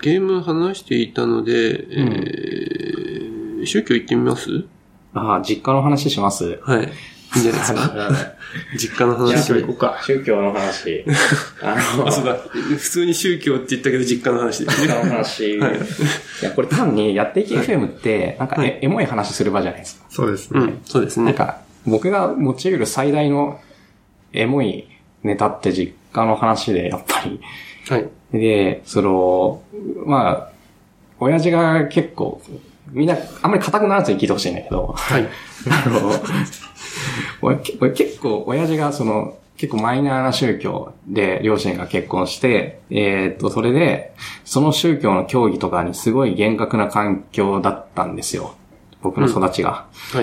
ゲーム話していたので、宗教行ってみます？ 実家の話します。 はい。いいんじゃないですか。実家の話行こうか。宗教の話。 そうだ。普通に宗教って言ったけど実家の話ですね。 実家の話。はい。いや、これ単にやっていき FM って、なんかエモい話する場じゃないですか。 そうですね。 そうですね。 なんか、僕が持ち得る最大のエモいネタって実家の話で、やっぱり。 はい。 で、まあ、親父が結構、みんなあんまり硬くならずに聞いてほしいんだけど、 はい。 俺結構、親父が結構マイナーな宗教で両親が結婚して、それで、その宗教の教義とかにすごい厳格な環境だったんですよ。僕の育ちが。 はい。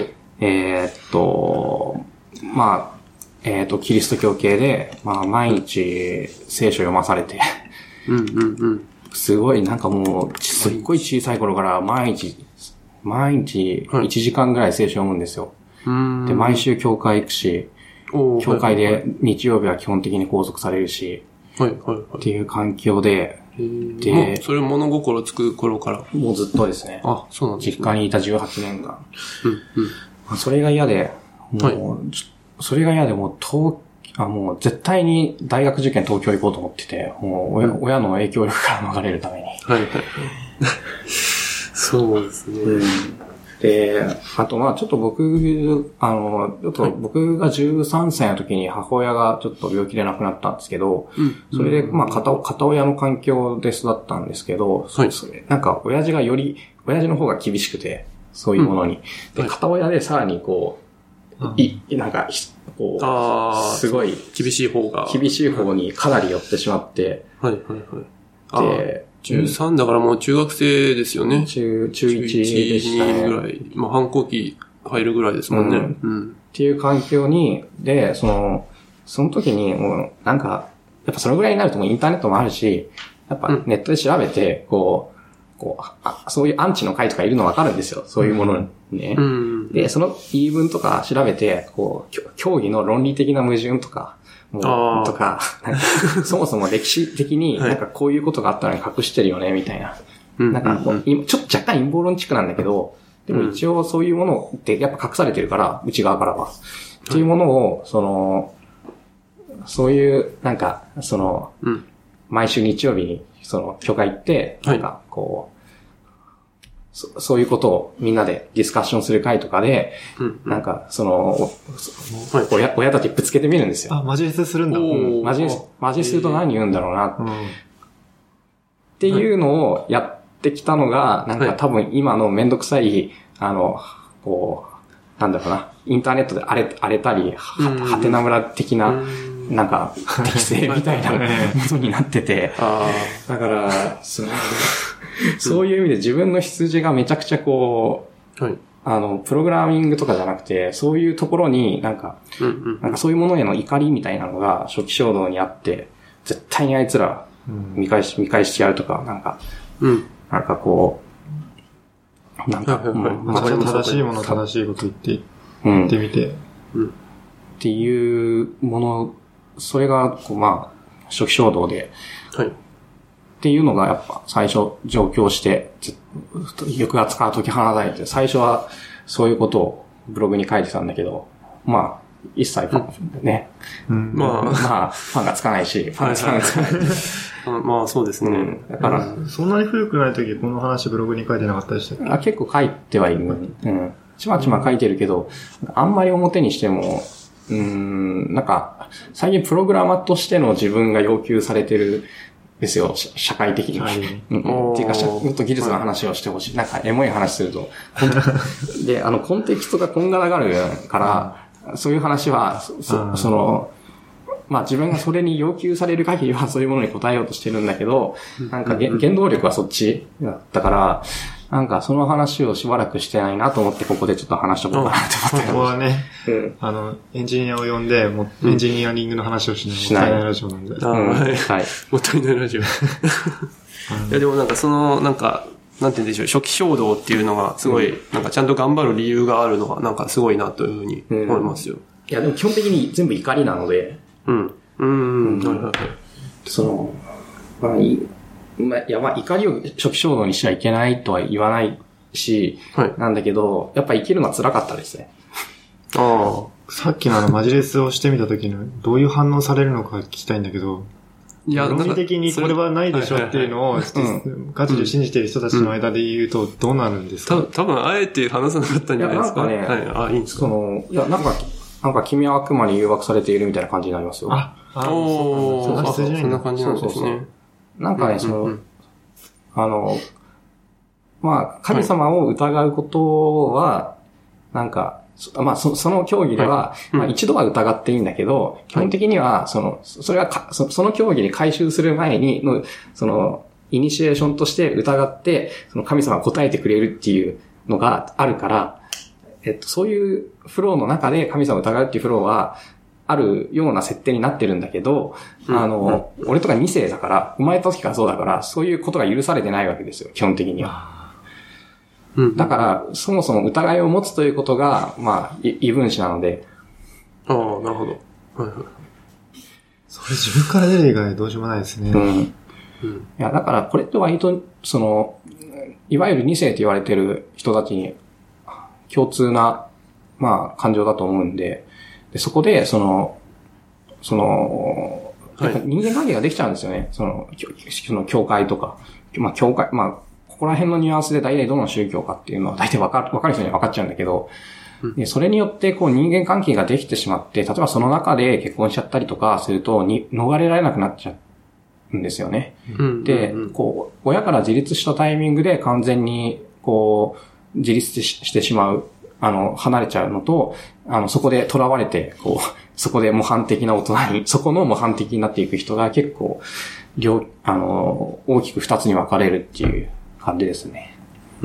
まあ、キリスト教系で、まあ、毎日聖書読まされて、すごいなんかもう、すっごい小さい頃から毎日1時間ぐらい聖書読むんですよ。で、毎週教会行くし、教会で日曜日は基本的に拘束されるし、っていう環境で、 で、それ物心つく頃から。 もうずっとですね。 あ、そうなんですね。 実家にいた18年間。それが嫌で、それが嫌でもう絶対に大学受験東京行こうと思ってて、もう親の影響力から逃れるために。 そうですね。 で、あとまあちょっと僕が13歳の時に母親がちょっと病気で亡くなったんですけど、それでまあ片親の環境で育ったんですけど、なんか親父の方が厳しくて、そういうものに。で、片親でさらにすごい厳しい方にかなり寄ってしまって、 で、13だからもう中学生ですよね。 中1でしたね。 ぐらい。まあ反抗期入るぐらいですもんね。 っていう環境に、で、その時にもうなんか、やっぱそのぐらいになるともうインターネットもあるし、やっぱネットで調べて、そういうアンチの会とかいるのわかるんですよ。そういうものにね。で、その言い分とか調べて、教義の論理的な矛盾とか、なんかそもそも歴史的になんかこういうことがあったのに隠してるよね、みたいな。なんか、ちょっと若干陰謀論チックなんだけど、でも一応そういうものってやっぱ隠されてるから、内側からは。っていうものを、そういう、なんか、毎週日曜日に、教会行って、なんか、そういうことをみんなでディスカッションする会とかで、なんか、親たちぶつけてみるんですよ。 マジレスするんだ。 マジすると何言うんだろうな、っていうのをやってきたのが、なんか多分今のめんどくさい、なんだろうな、インターネットで荒れたり、はてな村的な、なんか、適性みたいなことになってて、だから、そういう意味で自分の羊がめちゃくちゃプログラミングとかじゃなくて、そういうところになんかそういうものへの怒りみたいなのが初期衝動にあって、絶対にあいつら見返してやるとか、なんか正しいもの正しいこと言ってみて。 っていうもの、それが、初期衝動で、っていうのがやっぱ最初上京して、抑圧から解き放たれて、最初はそういうことをブログに書いてたんだけど、一切ね、ファンがつかないし、 まあそうですね。 だから、 そんなに古くない時この話ブログに書いてなかったでしたっけ？ 結構書いてはいる。ちまちま書いてるけど、あんまり表にしても、なんか、最近プログラマーとしての自分が要求されてるですよ、社会的に。っていうか、もっと技術の話をしてほしい。なんか、エモい話すると。で、コンテキストがこんがらがるから、そういう話は、自分がそれに要求される限りはそういうものに答えようとしてるんだけど、なんか原動力はそっちだったから、なんかその話をしばらくしてないなと思ってここでちょっと話しとこうかなと思って。 ここはね、エンジニアを呼んで、エンジニアリングの話をしないもったいないラジオなんで。 はい。もったいないラジオ。いやでもなんかなんて言うんでしょう、初期衝動っていうのがすごい、なんかちゃんと頑張る理由があるのがなんかすごいなというふうに思いますよ。 いやでも基本的に全部怒りなので、 怒りを初期衝動にしちゃいけないとは言わないし、はい、なんだけど、やっぱ生きるのは辛かったですね。 ああ。さっきのマジレスをしてみた時の、どういう反応されるのか聞きたいんだけど、いや、論理的にこれはないでしょっていうのを、ガチで信じている人たちの間で言うと、どうなるんですか？ 多分、あえて話さなかったんじゃないですか。 いや、なんかね、 はい、いいんですか？ なんか君は悪魔に誘惑されているみたいな感じになりますよ。 そんな感じなんですね。 なんかね、まあ、神様を疑うことは、なんか、まあ、その競技では、まあ、一度は疑っていいんだけど、基本的には、それはその競技に回収する前にの、イニシエーションとして疑って、神様が答えてくれるっていうのがあるから、そういうフローの中で神様を疑うっていうフローは、あるような設定になってるんだけど、俺とか2世だから、生まれた時からそうだから、そういうことが許されてないわけですよ、基本的には。だから、そもそも疑いを持つということが、まあ、異分子なので。 ああ、なるほど。はいはい。 それ自分から出る以外どうしようもないですね。いや、だから、これって割と、いわゆる2世と言われてる人たちに、共通な、まあ、感情だと思うんで、そこで、人間関係ができちゃうんですよね。教会とか。まあ、教会、まあ、ここら辺のニュアンスで大体どの宗教かっていうのは大体わかる人には分かっちゃうんだけど、でそれによってこう人間関係ができてしまって、例えばその中で結婚しちゃったりとかすると逃れられなくなっちゃうんですよね。で、こう、親から自立したタイミングで完全にこう、自立してしまう、離れちゃうのと、そこで囚われて、こう、そこで模範的な大人に、そこの模範的になっていく人が結構、大きく二つに分かれるっていう感じですね。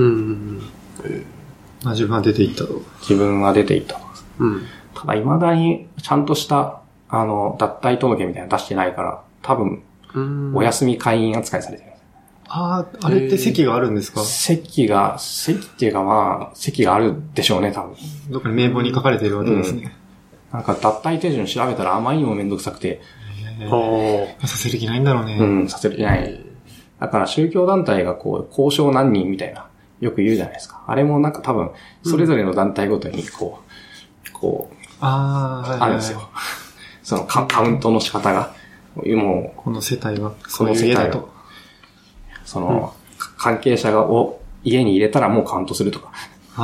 自分は出ていったと。 自分は出ていったと。ただ未だにちゃんとした脱退届みたいなの出してないから多分お休み会員扱いされてる。 あれって席があるんですか？ 席っていうかまあ席があるでしょうね多分。 どっかに名簿に書かれているわけですね。 なんか脱退手順調べたらあまりにもめんどくさくて。 させる気ないんだろうね。 させる気ない。だから宗教団体がこう、交渉何人みたいな、よく言うじゃないですか。あれもなんか多分、それぞれの団体ごとにあるんですよ。そのカウントの仕方が。もう、 この世帯は、 この世帯と、関係者を家に入れたらもうカウントするとか。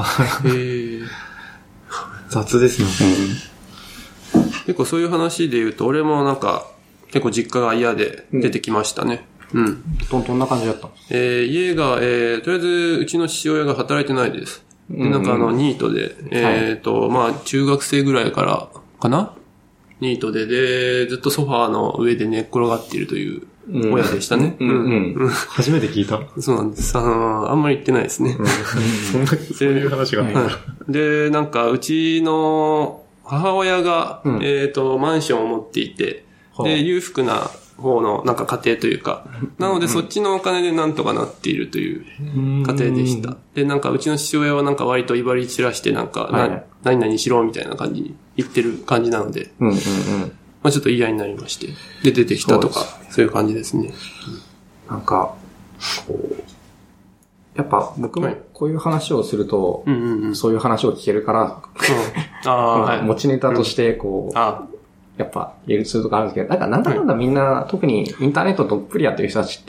雑ですね。 結構そういう話で言うと、俺もなんか、結構実家が嫌で出てきましたね。 どんな感じだったの？ 家が、とりあえず、うちの父親が働いてないです。で、なんかニートで、まあ、中学生ぐらいからかな？ニートで、ずっとソファーの上で寝っ転がっているという親でしたね。 初めて聞いた。 そうなんです。あんまり言ってないですね。 そういう話が。 で、なんか、うちの母親が、マンションを持っていて、で、裕福な方のなんか家庭というか、なのでそっちのお金でなんとかなっているという家庭でした。で、なんかうちの父親はなんか割と威張り散らしてなんか、何々しろみたいな感じに言ってる感じなので、まあちょっと嫌になりまして、で出てきたとか、そういう感じですね。 なんか、こう、やっぱ僕もこういう話をすると、そういう話を聞けるから、持ちネタとしてこう、やっぱ、言えるツールとかあるんですけど、なんだみんな、特にインターネットどっぷりやってる人たちって、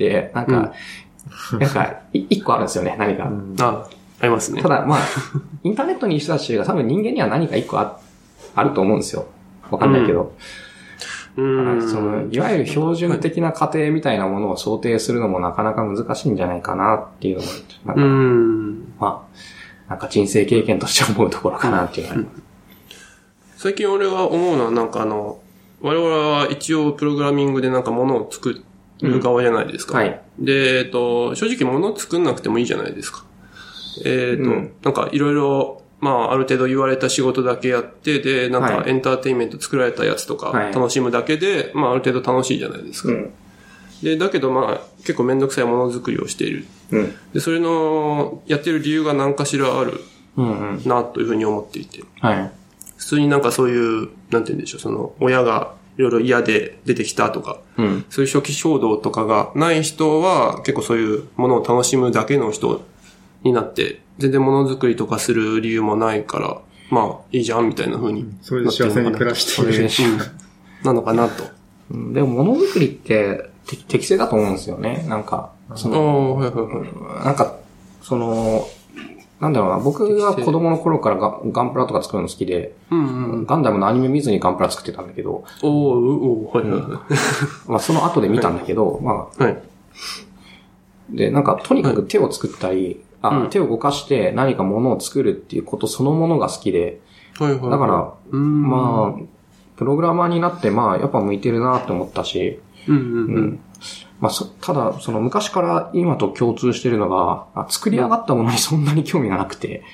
一個あるんですよね、何か。 ありますね。 ただ、まあ、インターネットにいる人たちが多分人間には何か一個あると思うんですよ。わかんないけど。いわゆる標準的な過程みたいなものを想定するのもなかなか難しいんじゃないかなっていうのも、まあ、なんか人生経験として思うところかなっていうのは。 最近俺は思うのはなんか我々は一応プログラミングでなんか物を作る側じゃないですか。で、正直物を作んなくてもいいじゃないですか。なんかいろいろ、まあある程度言われた仕事だけやって、で、なんかエンターテインメント作られたやつとか楽しむだけで、まあある程度楽しいじゃないですか。で、だけどまあ結構めんどくさいものづくりをしている。で、それのやってる理由が何かしらあるなというふうに思っていて。普通になんかそういう、なんて言うんでしょう、親がいろいろ嫌で出てきたとか、そういう初期衝動とかがない人は、結構そういうものを楽しむだけの人になって、全然ものづくりとかする理由もないから、まあ、いいじゃんみたいな風に。 それで幸せに暮らしている。 なのかなと。 でも、ものづくりって適正だと思うんですよね。なんか、なんか、なんだろうな、僕が子供の頃からガンプラとか作るの好きで、ガンダムのアニメ見ずにガンプラ作ってたんだけど、まあその後で見たんだけど、まあ、で、なんかとにかく手を作ったり、手を動かして何か物を作るっていうことそのものが好きで、だから、まあ、プログラマーになって、まあ、やっぱ向いてるなって思ったし、まあ、ただ、昔から今と共通してるのが、作り上がったものにそんなに興味がなくて。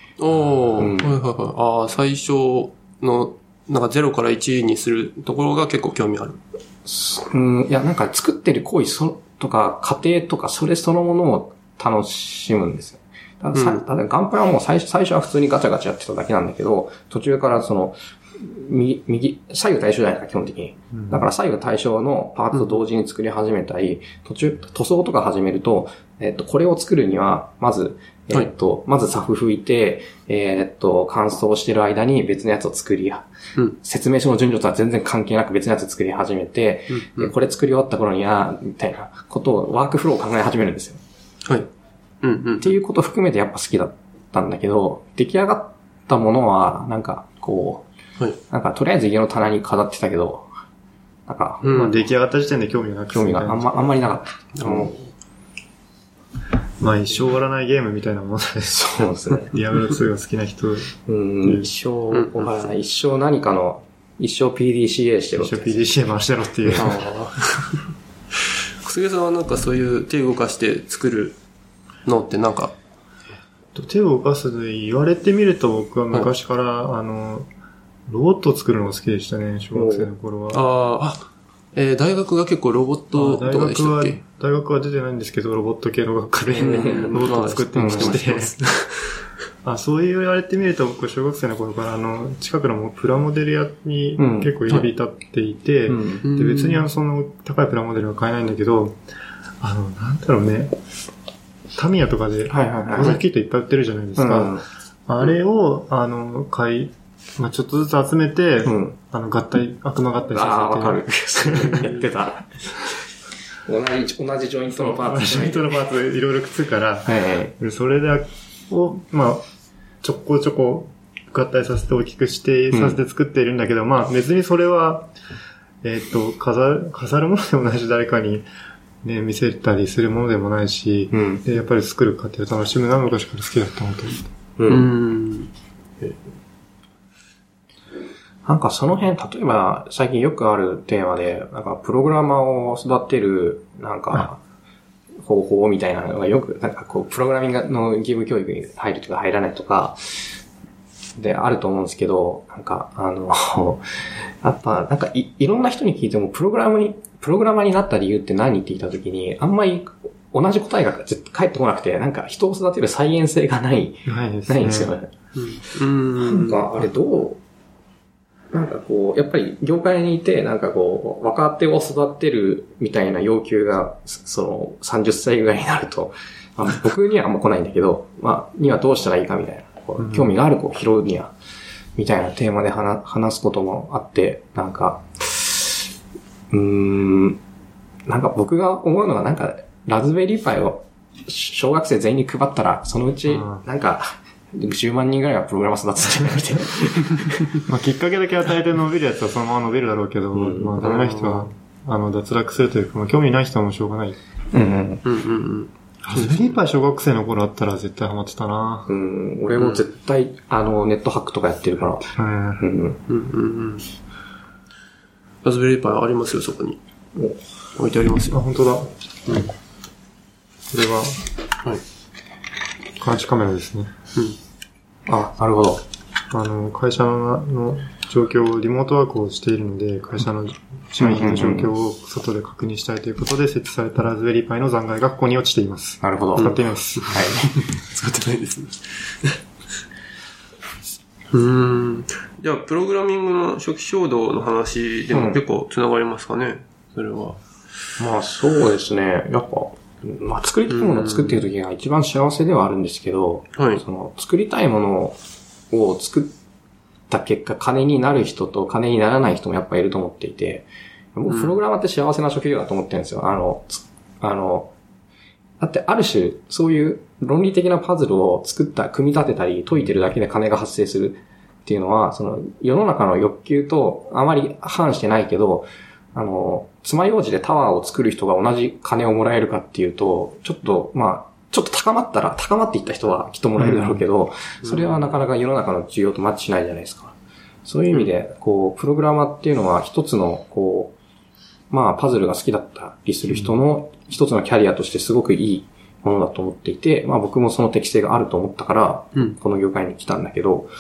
最初の、なんか0から1にするところが結構興味ある。 いや、なんか作ってる行為とか、過程とか、それそのものを楽しむんですよ。ただガンプラはもう最初は普通にガチャガチャやってただけなんだけど、途中から左右対称じゃないか、基本的に。だから左右対称のパーツを同時に作り始めたり、塗装とか始めると、これを作るには、まず、まずサフ拭いて、乾燥してる間に別のやつを作り、説明書の順序とは全然関係なく別のやつ作り始めて、これ作り終わった頃には、みたいなことを、ワークフローを考え始めるんですよ。っていうことを含めてやっぱ好きだったんだけど、出来上がったものは、なんか、なんかとりあえず家の棚に飾ってたけど、なんか、 出来上がった時点で興味がなくて。 興味があんまりなかった。 まあ一生終わらないゲームみたいなものです。 そうですね。 ディアブロ2が好きな人。 一生何かの、一生 PDCA してろ。 一生 PDCA 回してろっていう。 小菅さんはなんかそういう手を動かして作るのってなんか手を動かすで言われてみると僕は昔から、ロボットを作るのが好きでしたね、小学生の頃は。 大学が結構ロボットとかでしたっけ？ 大学は出てないんですけど、ロボット系の学科でロボットを作ってまして。そう言われてみると僕小学生の頃から近くのプラモデル屋に結構入り立っていて、で別にその高いプラモデルは買えないんだけど、なんだろうね、タミヤとかで工作キットいっぱい売ってるじゃないですか。あれをちょっとずつ集めて、悪魔合体させて。 わかる。やってた。同じジョイントのパーツ。 ジョイントのパーツいろいろくっつくから、それを、ちょこちょこ合体させて大きくしてさせて作っているんだけど、別にそれは、飾るものでもないし、誰かにね、見せたりするものでもないし、でやっぱり作る過程を楽しむのは昔から好きだったのと。 なんかその辺、例えば最近よくあるテーマで、なんかプログラマーを育てる、なんか、方法みたいなのがよく、なんかプログラミングの義務教育に入るとか入らないとか、であると思うんですけど、なんか、やっぱ、なんかいろんな人に聞いても、プログラマーになった理由って何って聞いたときに、あんまり同じ答えが返ってこなくて、なんか人を育てる再現性がないんですよね。なんか、あれなんかやっぱり業界にいて、なんか若手を育てるみたいな要求が、30歳ぐらいになると、僕にはあんま来ないんだけど、にはどうしたらいいかみたいな、興味がある子を拾うには、みたいなテーマで話すこともあって、なんか、なんか僕が思うのはなんか、ラズベリーパイを小学生全員に配ったら、そのうち、なんか、10万人ぐらいがプログラマー育つんじゃないみたいな。 きっかけだけ与えて伸びるやつはそのまま伸びるだろうけど、ダメな人は、脱落するというか、興味ない人はもうしょうがない。ラズベリーパイ小学生の頃あったら絶対ハマってたな。 俺も絶対、ネットハックとかやってるから。 ラズベリーパイありますよ、そこに。置いてありますよ。 本当だ。これは、監視カメラですね。 なるほど。 会社の状況をリモートワークをしているので、会社の社員の状況を外で確認したいということで設置されたラズベリーパイの残骸がここに落ちています。 なるほど。 使っています。 使ってないですね。 じゃあ、プログラミングの初期衝動の話でも結構繋がりますかね、それは。 まあそうですね。やっぱ、まあ作りたいものを作っている時が一番幸せではあるんですけど、 はい。 その作りたいものを作った結果、金になる人と金にならない人もやっぱいると思っていて、僕プログラマーって幸せな職業だと思ってるんですよ。だってある種、そういう論理的なパズルを組み立てたり解いてるだけで金が発生するっていうのは、その世の中の欲求とあまり反してないけど、爪楊枝でタワーを作る人が同じ金をもらえるかっていうと、ちょっと高まっていった人はきっともらえるだろうけど、それはなかなか世の中の需要とマッチしないじゃないですか。そういう意味で、プログラマーっていうのは一つの、パズルが好きだったりする人の一つのキャリアとしてすごくいいものだと思っていて、僕もその適性があると思ったから、この業界に来たんだけど、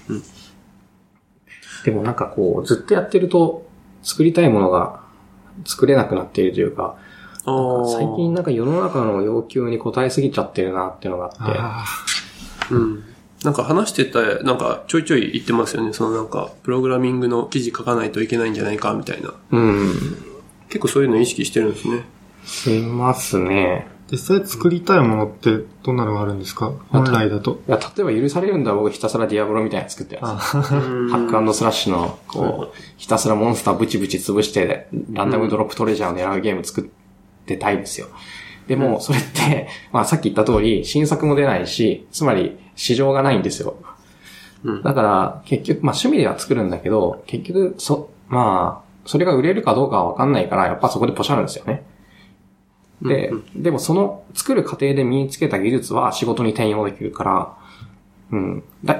でもずっとやってると作りたいものが作れなくなっているというか、最近世の中の要求に応えすぎちゃってるなっていうのがあって、 話してた、ちょいちょい言ってますよね。プログラミングの記事書かないといけないんじゃないか、みたいな。結構そういうの意識してるんですね。 しますね。 実際作りたいものってどんなのがあるんですか？本来だと。 例えば許されるんだ僕ひたすらディアブロみたいなの作ってます。ハック&スラッシュの、ひたすらモンスターブチブチ潰して、ランダムドロップトレジャーを狙うゲーム作ってたいですよ。でも、それって、さっき言った通り、新作も出ないし、つまり市場がないんですよ。だから、結局、趣味では作るんだけど、結局、それが売れるかどうかはわかんないから、やっぱそこでポシャるんですよね。でもその作る過程で身につけた技術は仕事に転用できるから、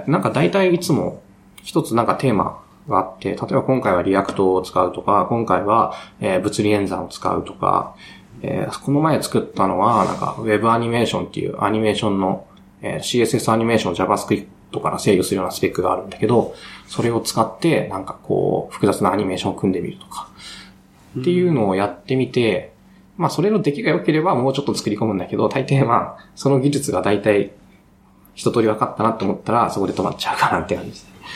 大体いつも一つテーマがあって、例えば今回はリアクトを使うとか、今回は、物理演算を使うとか、この前作ったのはウェブアニメーションっていうアニメーションの、CSS アニメーション JavaScript から制御するようなスペックがあるんだけど、それを使って複雑なアニメーションを組んでみるとかっていうのをやってみて、それの出来が良ければもうちょっと作り込むんだけど、大抵その技術が大体一通り分かったなと思ったら、そこで止まっちゃうかなって感じ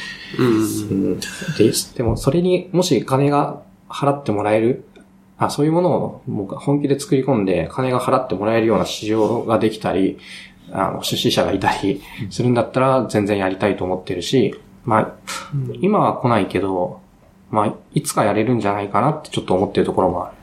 ですね。でもそれにもし金が払ってもらえる、そういうものを僕は本気で作り込んで金が払ってもらえるような市場ができたり、出資者がいたりするんだったら全然やりたいと思ってるし、今は来ないけど、いつかやれるんじゃないかなってちょっと思ってるところもある。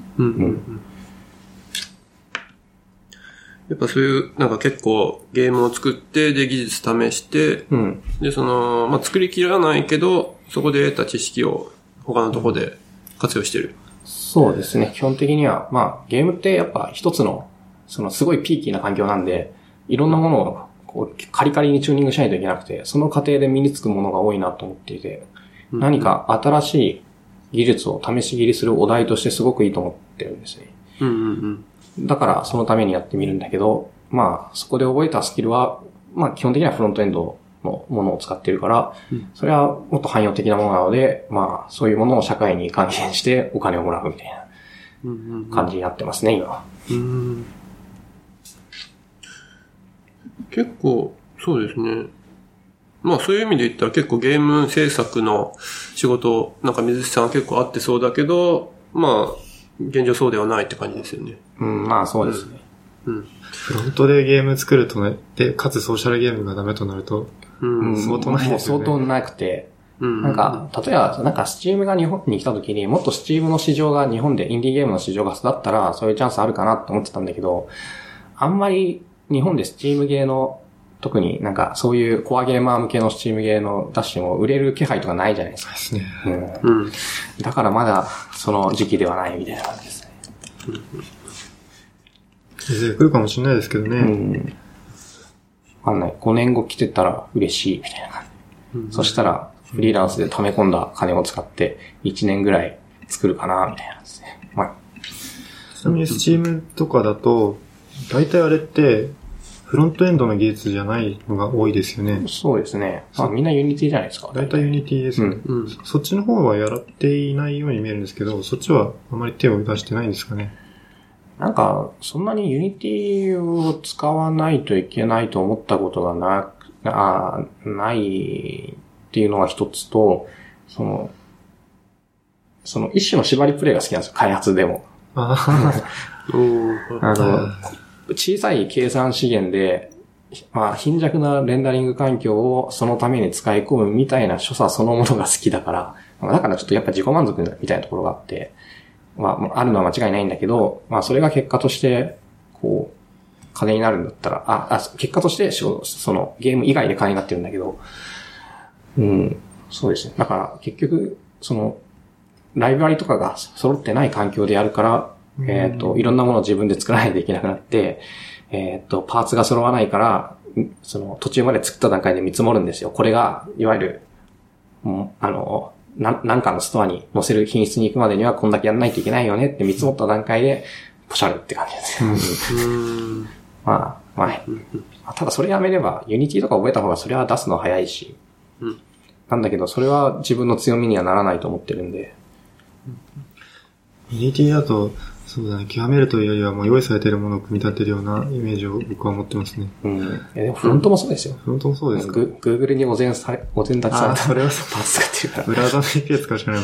やっぱそういう結構ゲームを作ってで技術試して、で作りきらないけどそこで得た知識を他のとこで活用してる。 そうですね。基本的にはゲームってやっぱ一つのすごいピーキーな環境なんで、いろんなものをカリカリにチューニングしないといけなくて、その過程で身につくものが多いなと思っていて、何か新しい技術を試し切りするお題としてすごくいいと思ってるんですね。だからそのためにやってみるんだけど、そこで覚えたスキルは、基本的にはフロントエンドのものを使っているから、それはもっと汎用的なものなので、そういうものを社会に還元してお金をもらうみたいな感じになってますね、今。 結構、そうですね。そういう意味で言ったら結構ゲーム制作の仕事、水木さんは結構あってそうだけど、現状そうではないって感じですよね。 そうですね。 フロントでゲーム作るとね、で、かつソーシャルゲームがダメとなると、相当ないですよね。 相当なくて、例えば、スチームが日本に来た時にもっとスチームの市場が日本でインディーゲームの市場が育ったら、そういうチャンスあるかなって思ってたんだけど、あんまり日本でスチームゲーの特にそういうコアゲーマー向けのスチームゲーのダッシュも売れる気配とかないじゃないですか。 ですね。 だからまだその時期ではないみたいな感じですね。 いずれ来るかもしれないですけどね。 わかんない。5年後来てたら嬉しいみたいな感じ。そしたらフリーランスで溜め込んだ金を使って1年ぐらい作るかなみたいなですね。 ちなみにスチームとかだと、大体あれって、フロントエンドの技術じゃないのが多いですよね。 そうですね。みんなユニティじゃないですか。 大体ユニティですね。そっちの方はやっていないように見えるんですけど、そっちはあまり手を出してないんですかね。 そんなにユニティを使わないといけないと思ったことがないっていうのが一つと、その一種の縛りプレイが好きなんですよ、開発でも。小さい計算資源で、まあ、貧弱なレンダリング環境をそのために使い込むみたいな所作そのものが好きだから、だからちょっとやっぱ自己満足みたいなところがあって、まあ、あるのは間違いないんだけど、まあ、それが結果として、こう、金になるんだったら、結果としてそのゲーム以外で金になってるんだけど、そうですね。だから結局、ライブラリとかが揃ってない環境でやるから、いろんなものを自分で作らないといけなくなって、パーツが揃わないから、途中まで作った段階で見積もるんですよ。これが、いわゆる、なんかのストアに載せる品質に行くまでにはこんだけやんないといけないよねって見積もった段階で、ポシャルって感じですよ。まあ、ただそれやめれば、ユニティとか覚えた方がそれは出すの早いし、なんだけど、それは自分の強みにはならないと思ってるんで。 ユニティだと、そうだね、極めるというよりはもう用意されているものを組み立てるようなイメージを僕は持ってますね。 でもフロントもそうですよ。 フロントもそうですか。 Google にお膳立ちされた。 それはパーツ使ってるから。 ブラウザの API 使うしかないもん。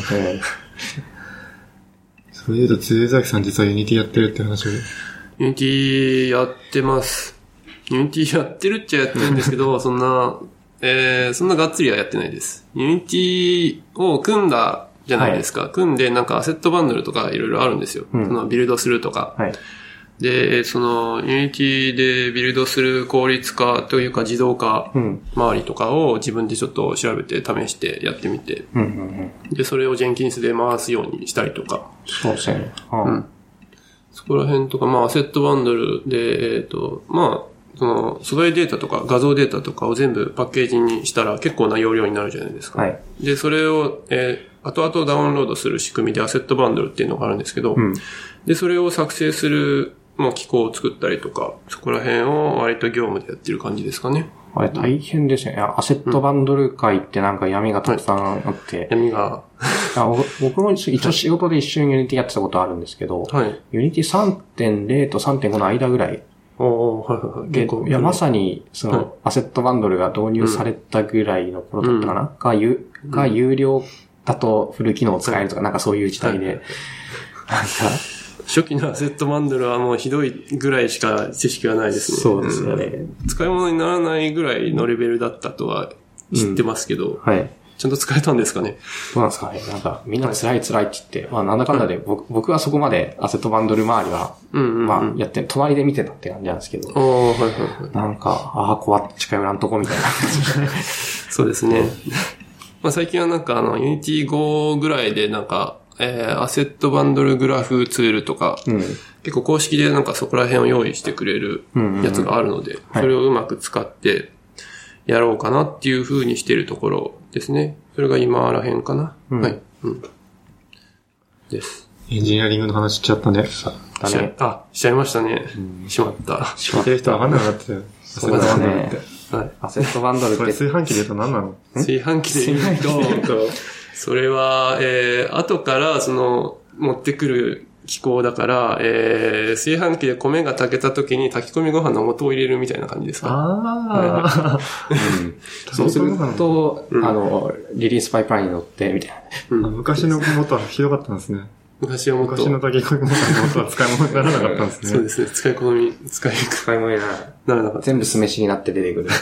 それで言うと、辻崎さん実はユニティやってるって話を。 ユニティやってます。ユニティやってるっちゃやってるんですけど、そんながっつりはやってないです。ユニティを組んだじゃないですか。組んでなんかアセットバンドルとかいろいろあるんですよ。ビルドするとか。で、ユニティでビルドする効率化というか自動化周りとかを自分でちょっと調べて試してやってみて。で、それをジェンキンスで回すようにしたりとか。 そうですね。 そこら辺とか、まあアセットバンドルで、まあ、素材データとか画像データとかを全部パッケージにしたら結構な容量になるじゃないですか。で、それを、後々ダウンロードする仕組みでアセットバンドルっていうのがあるんですけど、で、それを作成する、まあ、機構を作ったりとか、そこら辺を割と業務でやってる感じですかね。 あれ大変ですよね。アセットバンドル界ってなんか闇がたくさんあって。 闇が。 僕も一応仕事で一緒にユニティやってたことあるんですけど、ユニティ 3.0 と 3.5 の間ぐらい。いや、まさに、アセットバンドルが導入されたぐらいの頃だったかな、が有料だとフル機能を使えるとか、なんかそういう時代で。なんか、 初期のアセットバンドルはもうひどいぐらいしか知識がないですね。 そうですよね。 使い物にならないぐらいのレベルだったとは知ってますけど、ちゃんと使えたんですかね。 どうなんですかね。なんか、みんな辛いって言って、まあなんだかんだで、僕はそこまでアセットバンドル周りは、まあやって、隣で見てたって感じなんですけど、なんか、こう近寄らんとこみたいな感じで。 そうですね。まあ最近はなんかユニティ5ぐらいでなんか、アセットバンドルグラフツールとか、結構公式でなんかそこら辺を用意してくれるやつがあるので、それをうまく使ってやろうかなっていう風にしているところですね。それが今ら辺かな。はい。です。 エンジニアリングの話しちゃったね。 しちゃいましたね。しまった。 聞いてる人わかんなくなってたよ。 そうですね。アセットバンドルって。 これ炊飯器で言うと何なの？ 炊飯器で言うと、それは、後から持ってくる機構だから、炊飯器で米が炊けた時に炊き込みご飯の素を入れるみたいな感じですか。 そうすると、リリースパイプラインに乗って、みたいな。昔の素はひどかったんですね。 昔の炊き込みご飯の素は使い物にならなかったんですね。 そうですね。使い物にならなかった。 全部酢飯になって出てくる。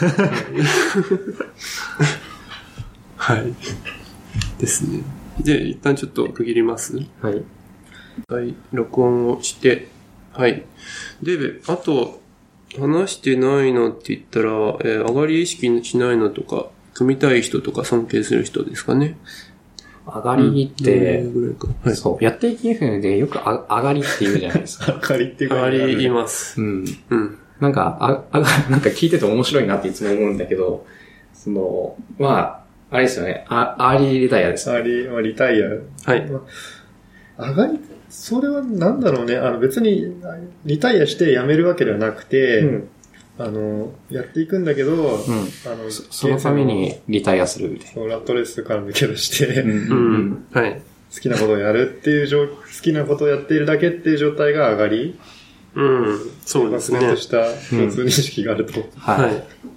はい。ですね。で、一旦ちょっと区切ります。 はい。 録音をして、はい。で、あと、話してないのって言ったら、上がり意識しないのとか、組みたい人とか尊敬する人ですかね。 上がりって、そう、やっていきFMでよく上がりって言うじゃないですか。 上がりっていうか、 上がり言います。 なんか聞いてて面白いなっていつも思うんだけど、まあ、あれですよね。アーリーリタイアです。 アーリーリタイア。 はい。 上がり、それはなんだろうね。別に、リタイアして辞めるわけではなくて、やっていくんだけど、 そのためにリタイアするみたいな。 ラットレースから抜け出して、 はい。 好きなことをやるっていう好きなことをやっているだけっていう状態が上がり。 そうですね。 漠然とした共通認識があると。 はい。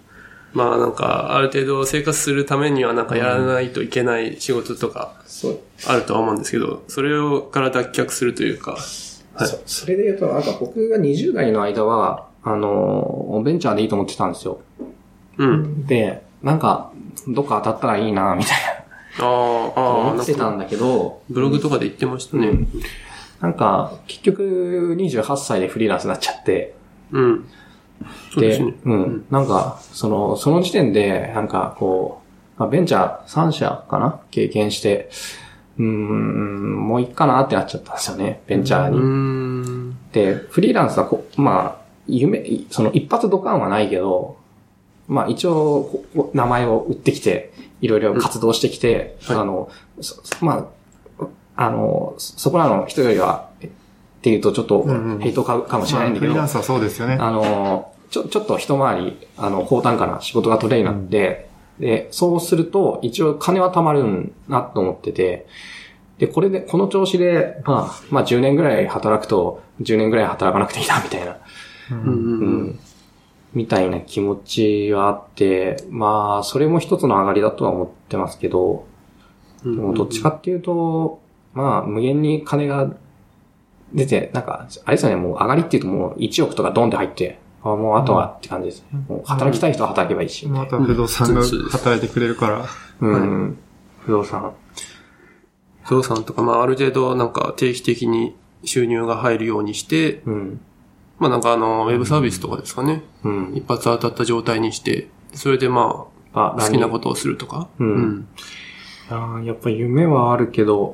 まあなんか、ある程度生活するためにはなんかやらないといけない仕事とか、あるとは思うんですけど、それをから脱却するというか、 はい。それで言うと、なんか僕が20代の間は、ベンチャーでいいと思ってたんですよ。 うん。 で、なんか、どっか当たったらいいなみたいな。思ってたんだけど、 ブログとかで言ってましたね。うん、 なんか、結局、28歳でフリーランスになっちゃって、 うん。そうですね。 うん。なんか、その時点で、なんかこう、ベンチャー3社かな経験して、もういいかなってなっちゃったんですよね、ベンチャーに。で、フリーランスはまあ、その一発ドカンはないけど、まあ一応、名前を売ってきて、いろいろ活動してきて、はい、まあ、そこらの人よりは、っていうとちょっとヘイトかもしれないんだけど、 フリーランスはそうですよね。 ちょっと一回り、高単価な仕事が取れるようになって、で、そうすると、一応金は貯まるなと思ってて、で、この調子で、まあ10年ぐらい働くと、10年ぐらい働かなくていいな、みたいな。みたいな気持ちはあって、まあ、それも一つの上がりだとは思ってますけど、でもどっちかっていうと、まあ、無限に金が出て、なんか、あれですよね、もう上がりっていうともう1億とかドンって入って、もうあとはって感じですね。もう働きたい人は働けばいいし。 あとは不動産が働いてくれるから。 不動産とか、まあ、ある程度なんか定期的に収入が入るようにして、まあなんかウェブサービスとかですかね。一発当たった状態にして、それでまあ、好きなことをするとか。 やっぱ夢はあるけど、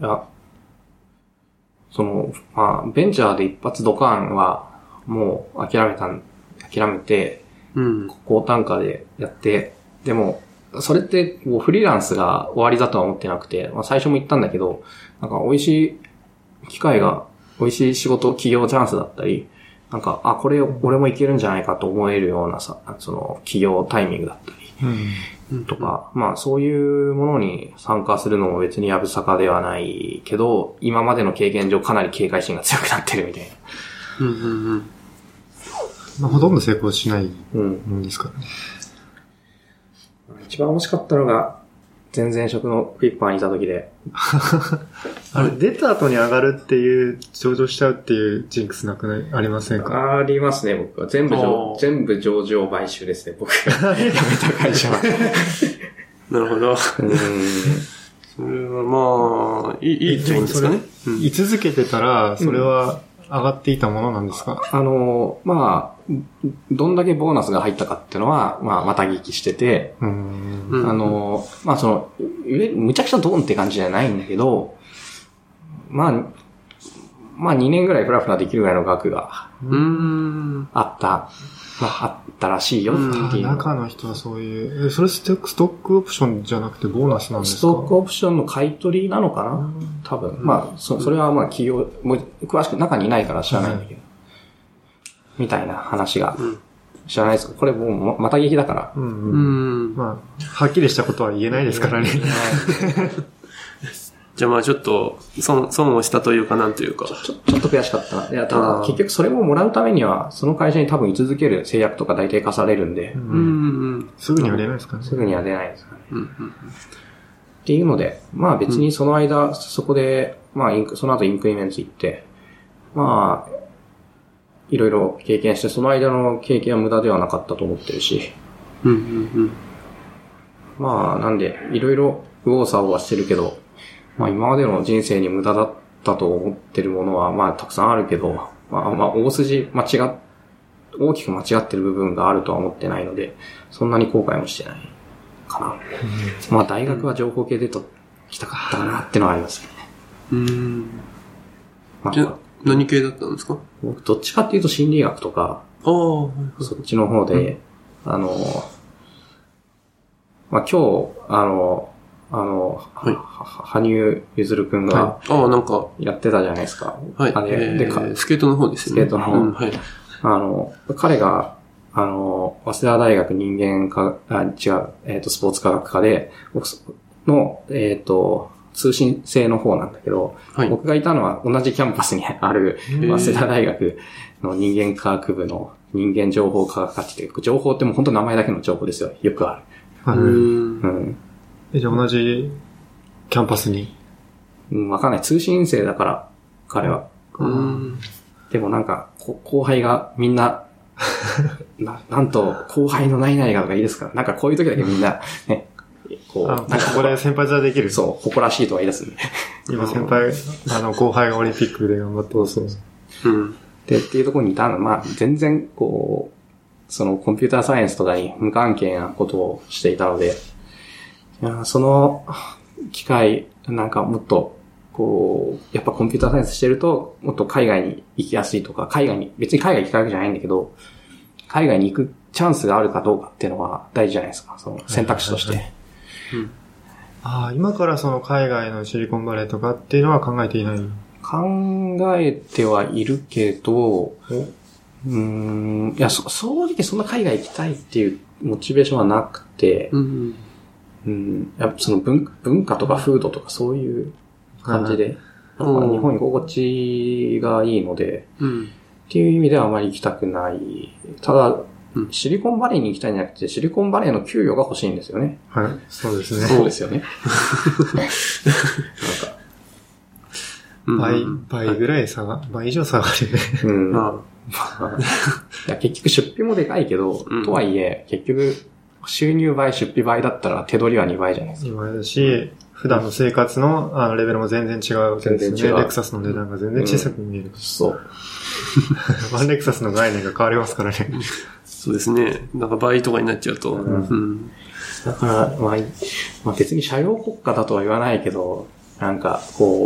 まあ、ベンチャーで一発ドカンは、もう諦めて、高単価でやって、でも、それってもうフリーランスが終わりだとは思ってなくて、まあ最初も言ったんだけど、なんか美味しい機会が、美味しい仕事、企業チャンスだったり、なんか、これ俺もいけるんじゃないかと思えるようなその企業タイミングだったり、とか、まあそういうものに参加するのも別にやぶさかではないけど、今までの経験上かなり警戒心が強くなってるみたいな。 まあほとんど成功しないんですからね。 一番惜しかったのが、全然職のクイッパーにいた時で。 出た後に上がるっていう、上場しちゃうっていうジンクスありませんか？ ありますね、僕は。全部上場買収ですね、僕が辞めた会社は。 なるほど。それはまあ、いいっちゃいいんですかね。 居続けてたら、それは上がっていたものなんですか？ まあ、どんだけボーナスが入ったかっていうのは、まあ、また聞きしてて、まあむちゃくちゃドンって感じじゃないんだけど、まあ2年ぐらいフラフラできるぐらいの額が、あったらしいよっていう。 中の人はそういう、それストックオプションじゃなくてボーナスなんですか？ ストックオプションの買い取りなのかな多分。まあ、それはまあ企業、もう詳しく中にいないから知らないんだけど。みたいな話が、知らないですか？これもうまた劇だから。 まあ、はっきりしたことは言えないですからね。 じゃあまあちょっと、損をしたというかなんというか。 ちょっと悔しかったな。いや、ただ結局それももらうためには、その会社に多分居続ける制約とか大体課されるんで。 すぐには出ないですかね。 すぐには出ないですかね。っていうので、まあ別にその間、そこで、まあその後インクリメンツ行って、まあ、いろいろ経験して、その間の経験は無駄ではなかったと思ってるし。まあ、なんで、いろいろ右往左往はしてるけど、まあ今までの人生に無駄だったと思ってるものは、まあたくさんあるけど、まあ大筋大きく間違ってる部分があるとは思ってないので、そんなに後悔もしてないかな。まあ大学は情報系でときたかったかなってのはありますよね。 まあ何系だったんですか？ 僕どっちかっていうと心理学とか、そっちの方で、まあ今日、羽生結弦くんが、 なんか、 やってたじゃないですか。 はい。スケートの方ですよね。 スケートの方。彼が、早稲田大学人間科、スポーツ科学科で、の、通信制の方なんだけど、僕がいたのは同じキャンパスにある、早稲田大学の人間科学部の人間情報科学科って情報ってもう本当名前だけの情報ですよ。よくある。 はい。うん。じゃあ同じキャンパスに？ わかんない。通信制だから、彼は。でもなんか、後輩がみんな、なんと、後輩の何々がとかいいですか？なんかこういう時だけみんな、ね、 なんかここで先輩座できる。 そう、誇らしいとは言い出すんで。 今先輩、後輩がオリンピックで頑張ってます。そう。 で、っていうところにいたの、まあ、全然、そのコンピューターサイエンスとかに無関係なことをしていたので、その機会、なんかもっと、やっぱコンピューターサイエンスしてると、もっと海外に行きやすいとか、別に海外行きたいわけじゃないんだけど、海外に行くチャンスがあるかどうかっていうのは大事じゃないですか、その選択肢として。 今からその海外のシリコンバレーとかっていうのは考えていない？ 考えてはいるけど、いや、正直そんな海外行きたいっていうモチベーションはなくて、やっぱその文化とか風土とかそういう感じで、日本に心地がいいので、っていう意味ではあまり行きたくない。ただ、シリコンバレーに行きたいんじゃなくて、シリコンバレーの給与が欲しいんですよね。 はい。そうですね。 そうですよね。 倍ぐらい倍以上下がるね。 いや結局出費もでかいけど、とはいえ、結局、収入倍、出費倍だったら手取りは2倍じゃないですか。 2倍だし、普段の生活のレベルも全然違うわけですね。レクサスの値段が全然小さく見える。 そう。 ワンレクサスの概念が変わりますからね。 そうですね。なんか倍とかになっちゃうと。 だから、まあ別に車両国家だとは言わないけど、なんか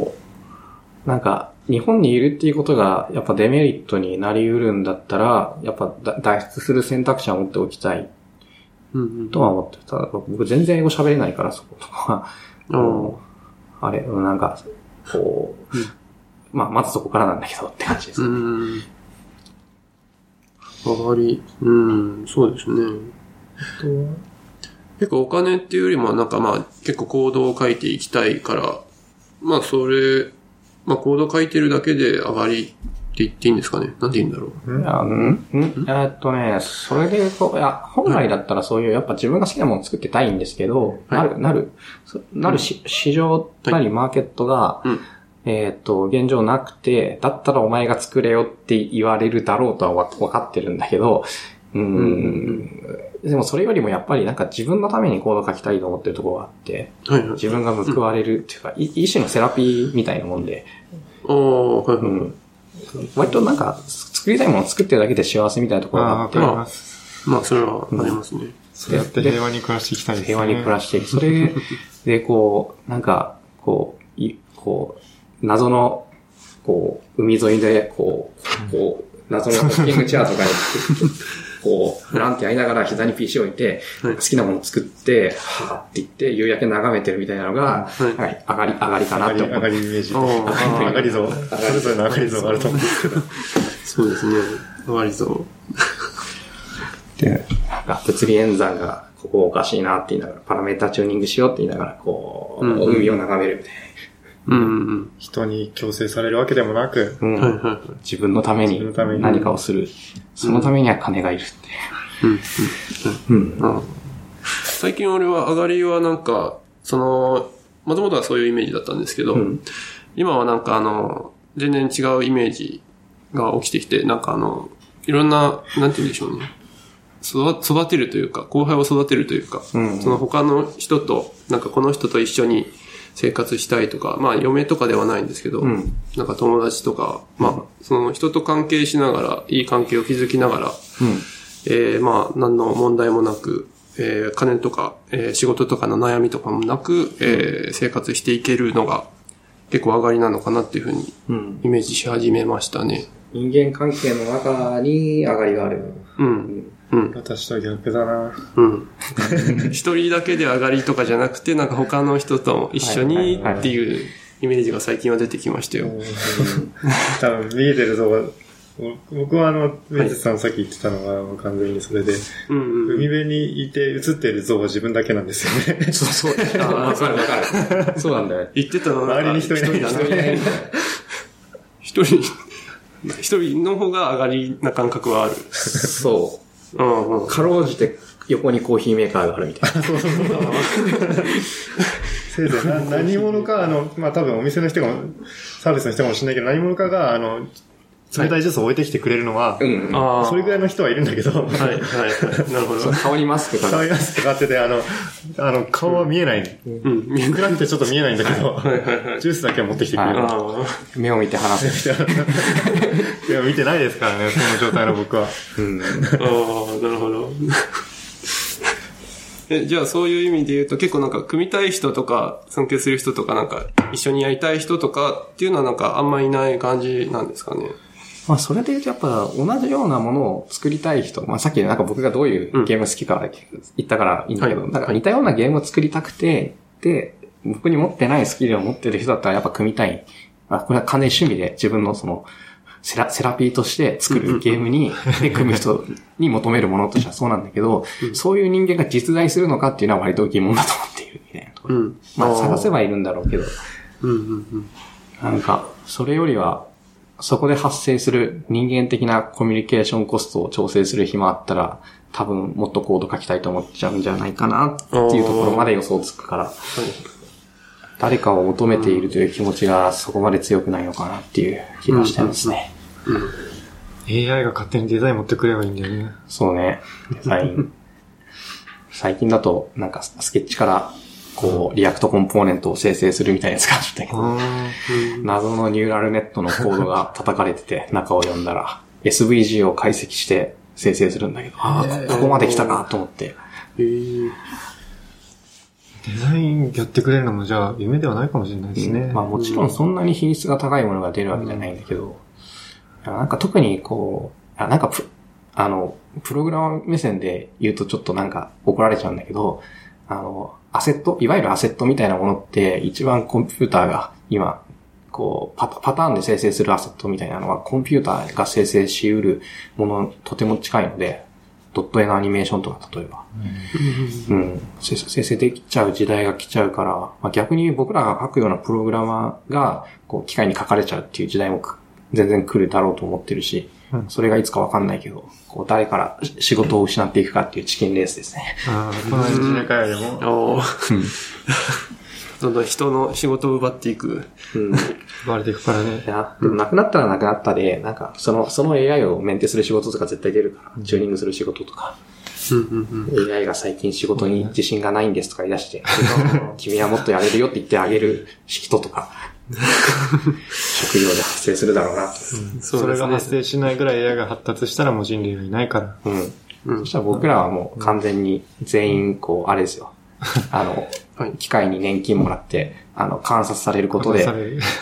日本にいるっていうことがやっぱデメリットになり得るんだったら、やっぱ脱出する選択肢は持っておきたい。とは思ってた。僕全然英語喋れないからそことか。あれ、なんか、まずそこからなんだけどって感じです。 そうですね。結構お金っていうよりもなんか結構コードを書いていきたいから、コード書いてるだけで上がりって言っていいんですかね？なんて言うんだろう。それで本来だったらそういう、やっぱ自分が好きなものを作ってたいんですけど、なる市場なりマーケットが、現状なくて、だったらお前が作れよって言われるだろうとは分かってるんだけど、でもそれよりもやっぱりなんか自分のためにコード書きたいと思ってるところがあって、自分が報われるっていうか、一種のセラピーみたいなもんで、割となんか作りたいものを作ってるだけで幸せみたいなところがあって、 それはありますね。 そうやって平和に暮らしていきたいですね。 平和に暮らしていく。それで謎の海沿いで謎のホッキングチェアとかにブランってやりながら膝に PC 置いて、好きなものを作って、はーって言って夕焼け眺めてるみたいなのが、上がりかなって思う。 上がりイメージ。上がり像。それぞれの上がり像があると思うんですけど。 そうですね。上がり像。 で、物理演算がここおかしいなって言いながら、パラメータチューニングしようって言いながら、海を眺めるみたいな。 人に強制されるわけでもなく、 自分のために何かをする。そのためには金がいるって。 最近俺は上がりはなんか、もともとはそういうイメージだったんですけど、今はなんか全然違うイメージが起きてきて、なんかいろんな、なんて言うんでしょうね。育てるというか、後輩を育てるというか、その他の人と、なんかこの人と一緒に生活したいとか、嫁とかではないんですけど、なんか友達とか、その人と関係しながら、いい関係を築きながら、何の問題もなく、金とか、仕事とかの悩みとかもなく、生活していけるのが結構上がりなのかなっていうふうにイメージし始めましたね。 人間関係の中に上がりがある。 私とは逆だな。 一人だけで上がりとかじゃなくて、なんか他の人と一緒にっていうイメージが最近は出てきましたよ。 多分見えてる像が、僕はメイズさんさっき言ってたのが完全にそれで、海辺にいて映ってる像は自分だけなんですよね。 そう。わかる。そうなんだよ。 言ってたの周りに人いない。 一人。 一人の方が上がりな感覚はある。 そう。うんうん。かろうじて横にコーヒーメーカーがあるみたいな。そうそうそう。 せいぜい何者か、まあ、多分お店の人が、サービスの人かもしれないけど、何者かが、冷たいジュースを置いてきてくれるのは、それぐらいの人はいるんだけど、はい、はい、 なるほど。 顔にマスクか顔にマスクかかってて、顔は見えない。暗くてちょっと見えないんだけど、ジュースだけは持ってきてくれる。 目を見て話す。 いや、見てないですからね、その状態の僕は。 ああ、なるほど。じゃあそういう意味で言うと結構なんか組みたい人とか尊敬する人とかなんか一緒にやりたい人とかっていうのはなんかあんまりいない感じなんですかね。 まあそれで言うとやっぱ同じようなものを作りたい人、まあさっきなんか僕がどういうゲーム好きか言ったからいいんだけど、なんか似たようなゲームを作りたくて、で、僕に持ってないスキルを持ってる人だったらやっぱ組みたい。これは完全に趣味で自分のそのセラピーとして作るゲームに、で、組む人に求めるものとしてはそうなんだけど、そういう人間が実在するのかっていうのは割と疑問だと思っているみたいなところ。まあ探せばいるんだろうけど、なんか、それよりは、そこで発生する人間的なコミュニケーションコストを調整する暇あったら、多分もっとコード書きたいと思っちゃうんじゃないかなっていうところまで予想つくから、誰かを求めているという気持ちがそこまで強くないのかなっていう気がしてますね。 AI が勝手にデザイン持ってくればいいんだよね。 そうね。デザイン。最近だと、なんかスケッチから、こう、リアクトコンポーネントを生成するみたいなやつがあったけど、謎のニューラルネットのコードが叩かれてて、中を読んだら、SVG を解析して生成するんだけど、ここまで来たかと思って。 デザインやってくれるのもじゃあ夢ではないかもしれないですね。 まあもちろんそんなに品質が高いものが出るわけじゃないんだけど、なんか特にこう、なんかプログラマー目線で言うとちょっとなんか怒られちゃうんだけど、アセット、いわゆるアセットみたいなものって一番コンピューターが今、こう、パターンで生成するアセットみたいなのはコンピューターが生成し得るものとても近いので、ドット絵のアニメーションとか例えば、生成できちゃう時代が来ちゃうから、まあ、逆に僕らが書くようなプログラマーがこう機械に書かれちゃうっていう時代も全然来るだろうと思ってるし、それがいつかわかんないけど、こう誰から仕事を失っていくかっていうチキンレースですね。 このエンジニア会でも。 どんどん人の仕事を奪っていく。 奪われていくからね。 いや、でもなくなったらなくなったで、なんか、その AI をメンテする仕事とか絶対出るから、チューニングする仕事とか。AI が最近仕事に自信がないんですとか言い出して、君はもっとやれるよって言ってあげる人とか、職業で発生するだろうなと。 それが発生しないぐらい AI が発達したらもう人類はいないから。 そしたら僕らはもう完全に全員、こう、あれですよ。機械に年金もらって、観察されることで、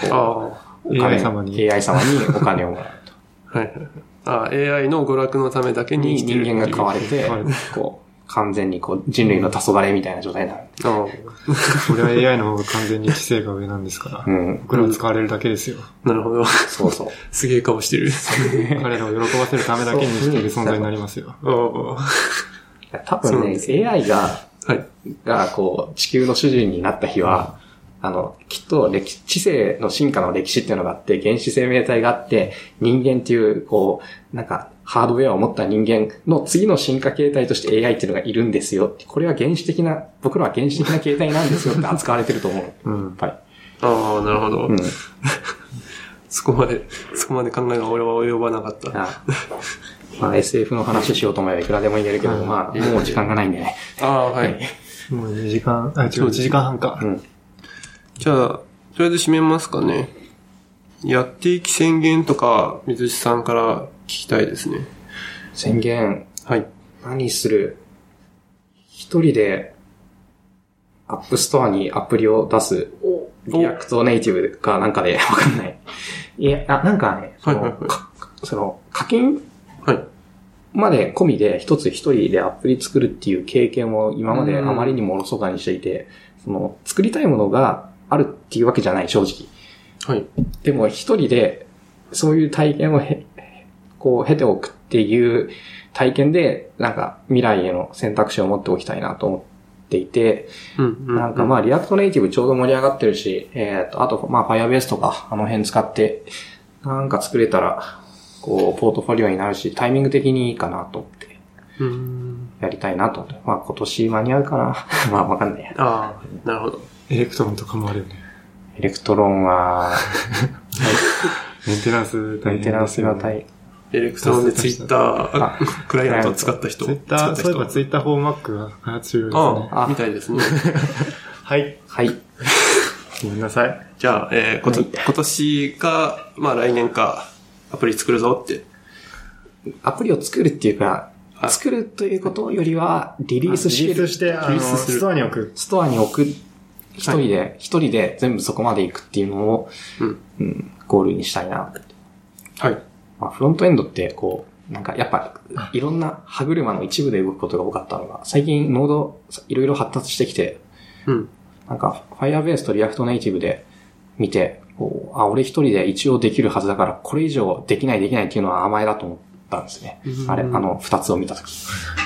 AI 様にお金をもらうと。AI の娯楽のためだけに人間が飼われて、こう、完全にこう人類の黄昏みたいな状態になる。 それは AI の方が完全に知性が上なんですから。僕らは使われるだけですよ。 なるほど。 そうそう。 すげえ顔してる。 彼らを喜ばせるためだけにしている存在になりますよ。 多分ね、AI がこう、地球の主人になった日は、きっと知性の進化の歴史っていうのがあって、原始生命体があって、人間っていう、こう、なんか、ハードウェアを持った人間の次の進化形態として AI っていうのがいるんですよ。これは僕らは原始的な形態なんですよって扱われてると思う。やっぱり。 ああ、なるほど。そこまで考えが俺は及ばなかった。 まあ SF の話しようと思えばいくらでも言えるけど、まあ、もう時間がないんでね。 はい。 もう1時間半か。 じゃあ、とりあえず締めますかね。やっていき宣言とか、水地さんから聞きたいですね。 宣言。 はい。 何する？一人で、アップストアにアプリを出す。リアクトネイティブかなんかでわかんない。いや、なんかね、その、課金まで込みで一人でアプリ作るっていう経験を今まであまりにもおろそかにしていて、その、作りたいものがあるっていうわけじゃない、正直。はい。でも一人で、そういう体験をこう、経ておくっていう体験で、なんか未来への選択肢を持っておきたいなと思っていて、なんかまあ、リアクトネイティブちょうど盛り上がってるし、あと、まあ、Firebase とか、あの辺使って、なんか作れたら、 こう、ポートフォリオになるし、タイミング的にいいかなと思って、やりたいなと思って。まあ今年間に合うかな。まあわかんないや。 ああ、なるほど。 エレクトロンとかもあるよね。 エレクトロンは、 メンテナンスが大変。 エレクトロンでツイッター、クライアントを使った人。 そういえばツイッターフォーマックが開発中ですね。 みたいですね。 はい。 はい。 ごめんなさい。 じゃあ、今年か、まあ来年か、アプリ作るぞって。 アプリを作るっていうか、作るということよりは、リリースして、 ストアに置く。 ストアに置く。一人で全部そこまで行くっていうのを、ゴールにしたいな。 はい。 まあ、フロントエンドって、こう、なんかやっぱ、いろんな歯車の一部で動くことが多かったのが、最近ノードいろいろ発達してきて、なんか、Firebase と React Native で見て、こう、俺一人で一応できるはずだから、これ以上できないっていうのは甘えだと思ったんですね。二つを見たとき。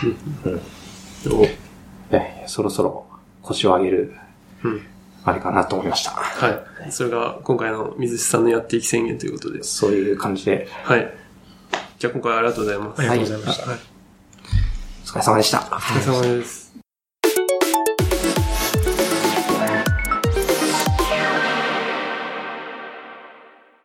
そろそろ腰を上げる、あれかなと思いました。 はい。それが今回の水木さんのやっていき宣言ということで。 そういう感じで。 はい。じゃあ今回ありがとうございます。 ありがとうございました。 お疲れ様でした。 お疲れ様です。